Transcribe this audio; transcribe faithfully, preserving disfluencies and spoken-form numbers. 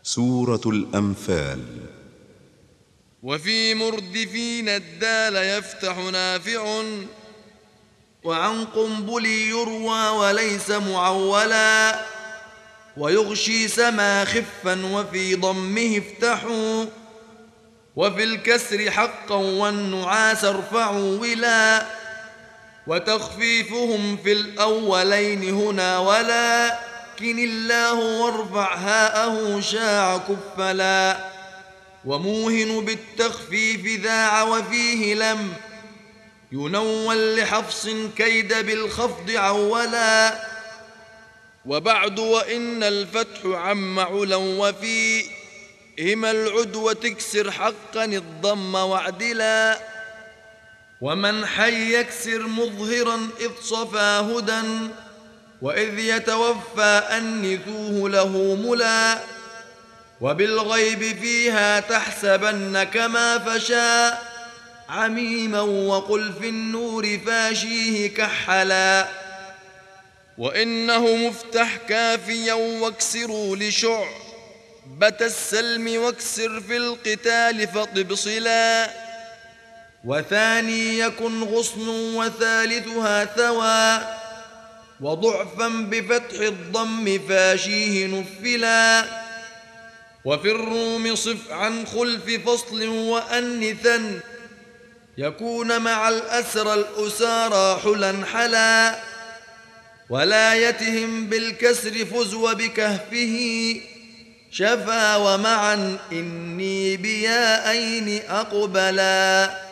سورة الأنفال. وفي مردفين الدال يفتح نافع، وعن قنبل يروى وليس معولا، ويغشي سما خفا وفي ضمه افتحوا، وفي الكسر حقا والنعاس ارفعوا ولا، وتخفيفهم في الأولين هنا ولكن الله وارفع هاءه شاع كفلا، وموهن بالتخفيف ذاع وفيه لم ينول لحفص كيد بالخفض عولا. وبعد وإن الفتح عم علا وفيهما العدوى تكسر حقا الضم واعدلا، ومن حي يكسر مظهرا إذ صفى هدى، وإذ يتوفى أنثوه له ملا، وبالغيب فيها تحسبن كما فشا عميما، وقل في النور فاشيه كحلا. وإنه مفتح كافيا واكسروا لشعبة السلم، واكسر في القتال فاطب صلا، وثاني يكن غصن وثالثها ثوى، وضعفا بفتح الضم فاشيه نفلا، وفي الروم صف عن خلف فصل وأنثا يكون مع الأسرى الأسارى حلا حلا، ولايتهم بالكسر فز وبكهفه شفا، ومعا إني بياءين أقبلا.